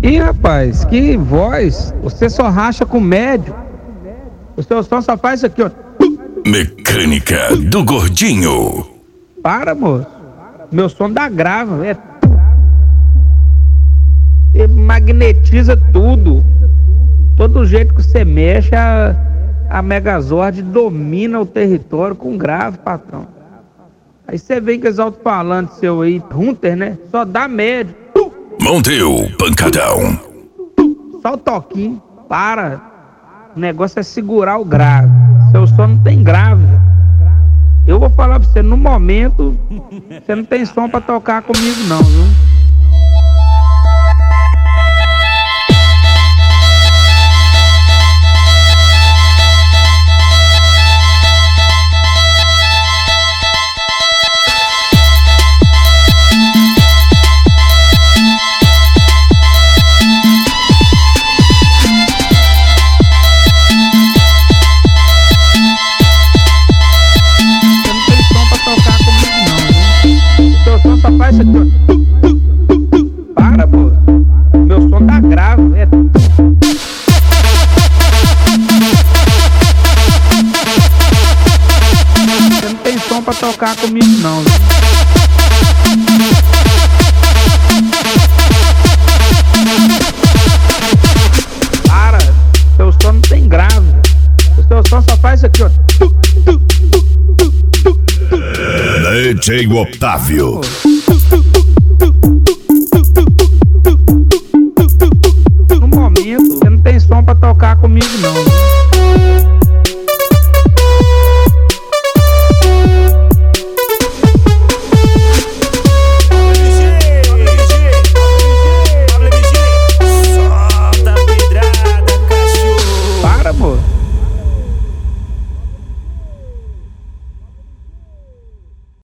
Ih, rapaz, que voz! Você só racha com médio. O seu som só faz isso aqui, ó. Mecânica do Gordinho. Para, moço. Meu som dá grave, e magnetiza tudo. Todo jeito que você mexe, a Megazord domina o território com grave, patrão. Aí você vem com os alto-falantes seu aí, Hunter, né? Só dá médio. Monteiro Pancadão. Só o toquinho. Para. O negócio é segurar o grave. Seu som não tem grave. Eu vou falar pra você, no momento, você não tem som pra tocar comigo não, viu? Só faz isso aqui, ó. Para, moço. Meu som tá grave, Você não tem som pra tocar comigo não, viu? Para. Seu som não tem grave. O seu som só faz isso aqui, ó. DJ Otávio.